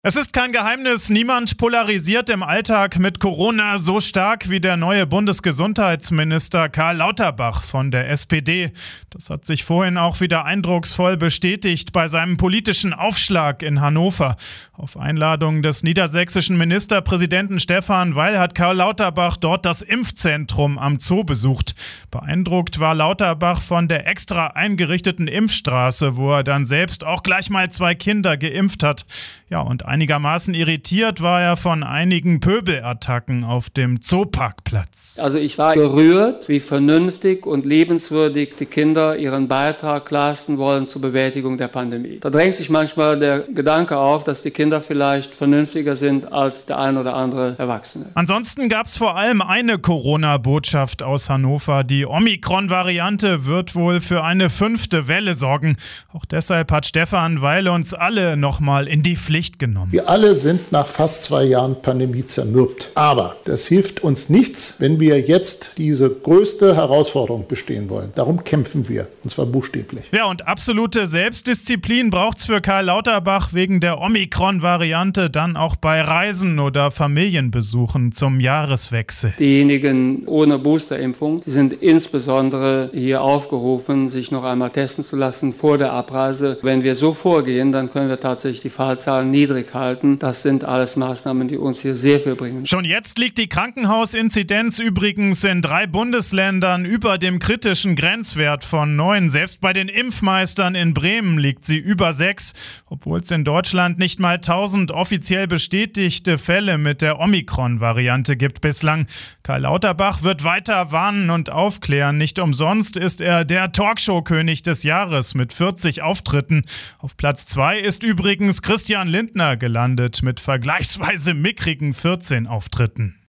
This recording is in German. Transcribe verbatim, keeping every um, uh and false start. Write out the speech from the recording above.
Es ist kein Geheimnis, niemand polarisiert im Alltag mit Corona so stark wie der neue Bundesgesundheitsminister Karl Lauterbach von der S P D. Das hat sich vorhin auch wieder eindrucksvoll bestätigt bei seinem politischen Aufschlag in Hannover. Auf Einladung des niedersächsischen Ministerpräsidenten Stefan Weil hat Karl Lauterbach dort das Impfzentrum am Zoo besucht. Beeindruckt war Lauterbach von der extra eingerichteten Impfstraße, wo er dann selbst auch gleich mal zwei Kinder geimpft hat. Ja, und einigermaßen irritiert war er von einigen Pöbelattacken auf dem Zooparkplatz. Also ich war gerührt, wie vernünftig und lebenswürdig die Kinder ihren Beitrag leisten wollen zur Bewältigung der Pandemie. Da drängt sich manchmal der Gedanke auf, dass die Kinder vielleicht vernünftiger sind als der ein oder andere Erwachsene. Ansonsten gab es vor allem eine Corona-Botschaft aus Hannover. Die Omikron-Variante wird wohl für eine fünfte Welle sorgen. Auch deshalb hat Stefan Weil uns alle nochmal in die Pflicht genommen. Wir alle sind nach fast zwei Jahren Pandemie zermürbt. Aber das hilft uns nichts, wenn wir jetzt diese größte Herausforderung bestehen wollen. Darum kämpfen wir, und zwar buchstäblich. Ja, und absolute Selbstdisziplin braucht's für Karl Lauterbach wegen der Omikron-Variante dann auch bei Reisen oder Familienbesuchen zum Jahreswechsel. Diejenigen ohne Boosterimpfung, die sind insbesondere hier aufgerufen, sich noch einmal testen zu lassen vor der Abreise. Wenn wir so vorgehen, dann können wir tatsächlich die Fallzahlen niedrig halten. Das sind alles Maßnahmen, die uns hier sehr viel bringen. Schon jetzt liegt die Krankenhausinzidenz übrigens in drei Bundesländern über dem kritischen Grenzwert von neun. Selbst bei den Impfmeistern in Bremen liegt sie über sechs, obwohl es in Deutschland nicht mal tausend offiziell bestätigte Fälle mit der Omikron-Variante gibt bislang. Karl Lauterbach wird weiter warnen und aufklären. Nicht umsonst ist er der Talkshow-König des Jahres mit vierzig Auftritten. Auf Platz zwei ist übrigens Christian Lindner gelandet mit vergleichsweise mickrigen vierzehn Auftritten.